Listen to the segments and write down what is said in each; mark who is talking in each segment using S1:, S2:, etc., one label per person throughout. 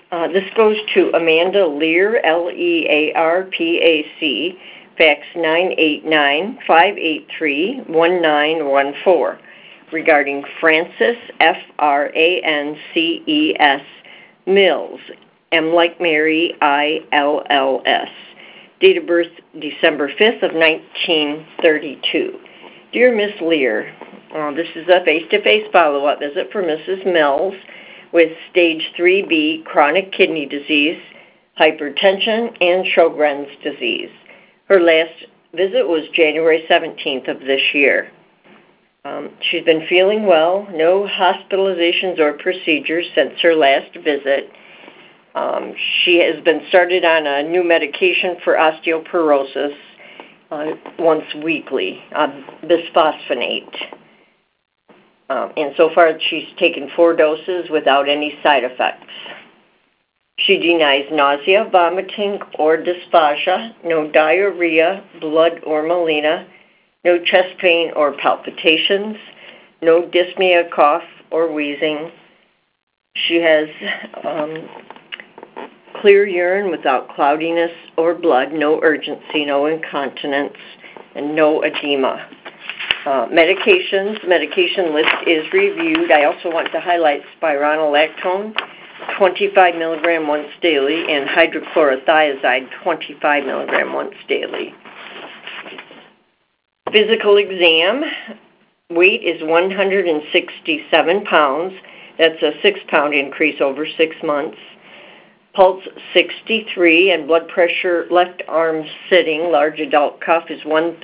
S1: This goes to Amanda Lear, Learpac, fax 989-583-1914, regarding Frances, Frances, Mills, M like Mary, ILLS. Date of birth, December 5th of 1932. Dear Miss Lear, this is a face-to-face follow-up visit for Mrs. Mills with stage 3B chronic kidney disease, hypertension, and Sjogren's disease. Her last visit was January 17th of this year. She's been feeling well, no hospitalizations or procedures since her last visit. She has been started on a new medication for osteoporosis once weekly, bisphosphonate. And so far she's taken 4 doses without any side effects. She denies nausea, vomiting, or dysphagia, no diarrhea, blood or melena, no chest pain or palpitations, no dyspnea, cough, or wheezing. She has clear urine without cloudiness or blood, no urgency, no incontinence, and no edema. Medication list is reviewed. I also want to highlight spironolactone, 25 milligram once daily, and hydrochlorothiazide, 25 milligram once daily. Physical exam, weight is 167 pounds. That's a 6-pound increase over 6 months. Pulse 63, and blood pressure left arm sitting, large adult cuff, is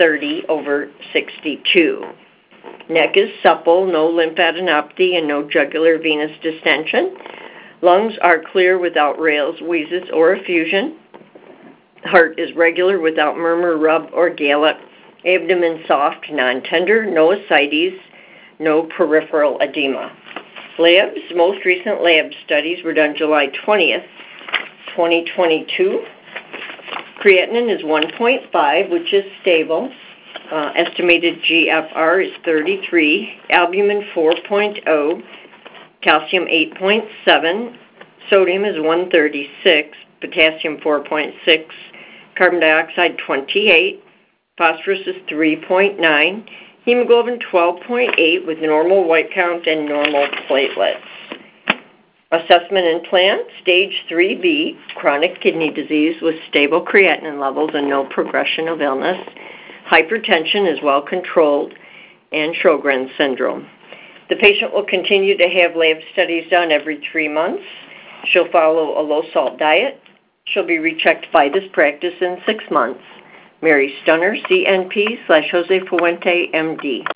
S1: 130/62. Neck is supple, no lymphadenopathy, and no jugular venous distension. Lungs are clear without rales, wheezes, or effusion. Heart is regular without murmur, rub, or gallop. Abdomen soft, non-tender, no ascites, no peripheral edema. Labs, most recent lab studies were done July 20th, 2022. Creatinine is 1.5, which is stable. Estimated GFR is 33. Albumin 4.0. Calcium 8.7. Sodium is 136. Potassium 4.6. Carbon dioxide 28. Phosphorus is 3.9. Hemoglobin 12.8 with normal white count and normal platelets. Assessment and plan, stage 3B, chronic kidney disease with stable creatinine levels and no progression of illness. Hypertension is well controlled, and Sjogren's syndrome. The patient will continue to have lab studies done every 3 months. She'll follow a low-salt diet. She'll be rechecked by this practice in 6 months. Mary Stunner, CNP /Jose Fuente, MD.